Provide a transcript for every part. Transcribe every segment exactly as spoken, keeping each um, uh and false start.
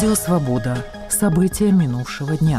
Радио «Свобода». События минувшего дня.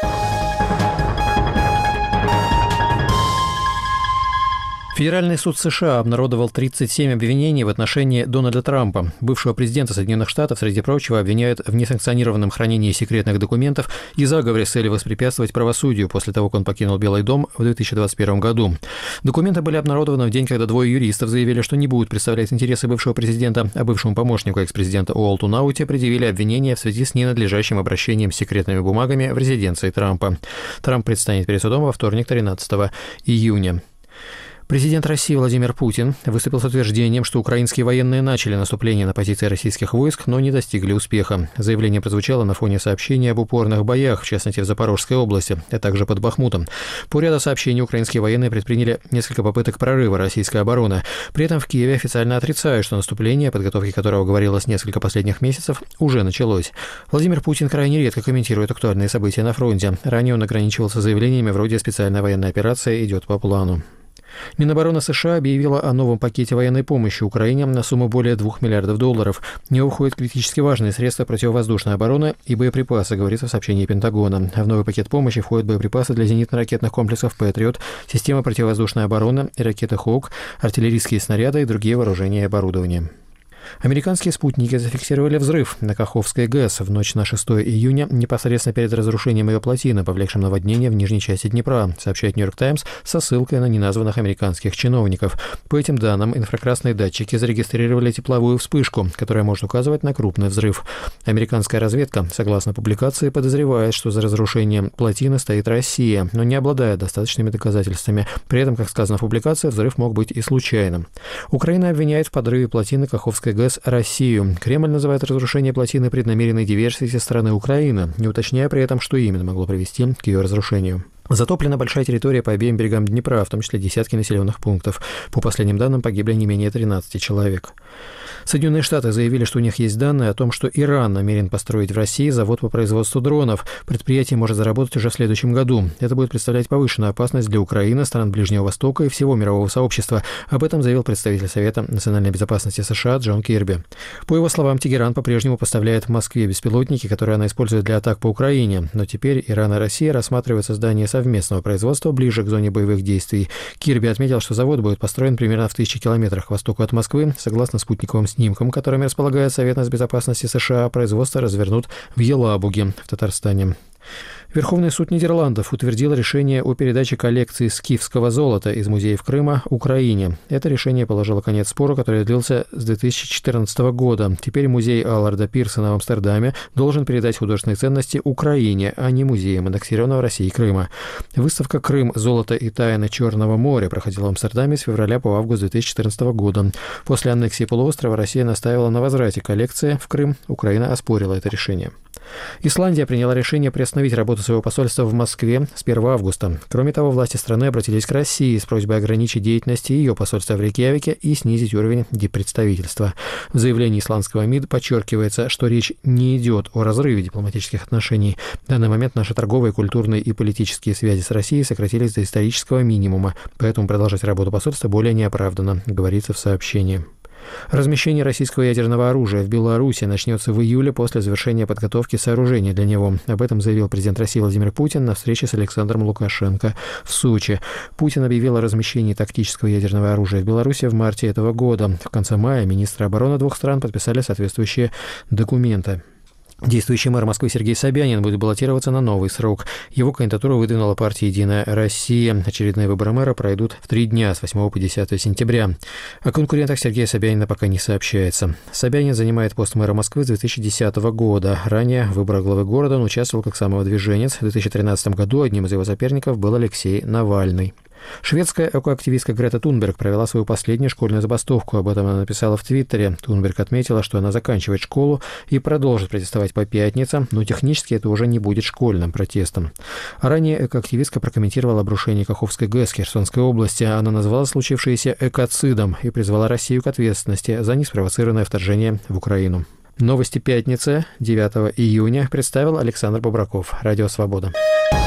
Федеральный суд США обнародовал тридцать семь обвинений в отношении Дональда Трампа. Бывшего президента Соединенных Штатов, среди прочего, обвиняют в несанкционированном хранении секретных документов и заговоре с целью воспрепятствовать правосудию после того, как он покинул Белый дом в две тысячи двадцать первом году. Документы были обнародованы в день, когда двое юристов заявили, что не будут представлять интересы бывшего президента, а бывшему помощнику экс-президента Уолту Науте предъявили обвинения в связи с ненадлежащим обращением с секретными бумагами в резиденции Трампа. Трамп предстанет перед судом во вторник, тринадцатого июня. Президент России Владимир Путин выступил с утверждением, что украинские военные начали наступление на позиции российских войск, но не достигли успеха. Заявление прозвучало на фоне сообщений об упорных боях, в частности в Запорожской области, а также под Бахмутом. По ряду сообщений украинские военные предприняли несколько попыток прорыва российской обороны. При этом в Киеве официально отрицают, что наступление, о подготовке которого говорилось несколько последних месяцев, уже началось. Владимир Путин крайне редко комментирует актуальные события на фронте. Ранее он ограничивался заявлениями вроде «специальная военная операция идет по плану». Минобороны США объявила о новом пакете военной помощи Украине на сумму более двух миллиардов долларов. В него входят критически важные средства противовоздушной обороны и боеприпасы, говорится в сообщении Пентагона. В новый пакет помощи входят боеприпасы для зенитно-ракетных комплексов «Патриот», системы противовоздушной обороны, ракеты «Хоук», артиллерийские снаряды и другие вооружения и оборудование. Американские спутники зафиксировали взрыв на Каховской ГЭС в ночь на шестое июня, непосредственно перед разрушением ее плотины, повлекшим наводнение в нижней части Днепра, сообщает «Нью-Йорк Таймс» со ссылкой на неназванных американских чиновников. По этим данным, инфракрасные датчики зарегистрировали тепловую вспышку, которая может указывать на крупный взрыв. Американская разведка, согласно публикации, подозревает, что за разрушением плотины стоит Россия, но не обладает достаточными доказательствами. При этом, как сказано в публикации, взрыв мог быть и случайным. Украина обвиняет в подрыве плотины Каховской ГЭС Россию. Кремль называет разрушение плотины преднамеренной диверсией со стороны Украины, не уточняя при этом, что именно могло привести к ее разрушению. Затоплена большая территория по обеим берегам Днепра, в том числе десятки населенных пунктов. По последним данным, погибли не менее тринадцати человек. Соединенные Штаты заявили, что у них есть данные о том, что Иран намерен построить в России завод по производству дронов. Предприятие может заработать уже в следующем году. Это будет представлять повышенную опасность для Украины, стран Ближнего Востока и всего мирового сообщества. Об этом заявил представитель Совета национальной безопасности США Джон Кирби. По его словам, Тегеран по-прежнему поставляет в Москве беспилотники, которые она использует для атак по Украине. Но теперь Иран и Россия рассматривают создание совместного производства ближе к зоне боевых действий. Кирби отметил, что завод будет построен примерно в тысячи километрах к востоку от Москвы, согласно спутниковым снимкам, которыми располагает Совет безопасности США, производство развернут в Елабуге в Татарстане. Верховный суд Нидерландов утвердил решение о передаче коллекции скифского золота из музеев Крыма Украине. Это решение положило конец спору, который длился с две тысячи четырнадцатого года. Теперь музей Алларда Пирсона в Амстердаме должен передать художественные ценности Украине, а не музеям аннексированного Россией Крыма. Выставка «Крым. Золото и тайны Черного моря» проходила в Амстердаме с февраля по август две тысячи четырнадцатого года. После аннексии полуострова Россия настаивала на возврате коллекции в Крым. Украина оспорила это решение. Исландия приняла решение приостановить работу своего посольства в Москве с первого августа. Кроме того, власти страны обратились к России с просьбой ограничить деятельность ее посольства в Рейкьявике и снизить уровень диппредставительства. В заявлении исландского МИД подчеркивается, что речь не идет о разрыве дипломатических отношений. В данный момент наши торговые, культурные и политические связи с Россией сократились до исторического минимума, поэтому продолжать работу посольства более неоправданно, говорится в сообщении. Размещение российского ядерного оружия в Беларуси начнется в июле после завершения подготовки сооружений для него. Об этом заявил президент России Владимир Путин на встрече с Александром Лукашенко в Сочи. Путин объявил о размещении тактического ядерного оружия в Беларуси в марте этого года. В конце мая министры обороны двух стран подписали соответствующие документы. Действующий мэр Москвы Сергей Собянин будет баллотироваться на новый срок. Его кандидатуру выдвинула партия «Единая Россия». Очередные выборы мэра пройдут в три дня с восьмого по десятое сентября. О конкурентах Сергея Собянина пока не сообщается. Собянин занимает пост мэра Москвы с две тысячи десятого года. Ранее в выборах главы города он участвовал как самовыдвиженец. В две тысячи тринадцатом году одним из его соперников был Алексей Навальный. Шведская экоактивистка Грета Тунберг провела свою последнюю школьную забастовку. Об этом она написала в Твиттере. Тунберг отметила, что она заканчивает школу и продолжит протестовать по пятницам, но технически это уже не будет школьным протестом. Ранее экоактивистка прокомментировала обрушение Каховской ГЭС в Херсонской области. Она назвала случившееся экоцидом и призвала Россию к ответственности за неспровоцированное вторжение в Украину. Новости пятницы, девятого июня, представил Александр Бобраков. Радио «Свобода».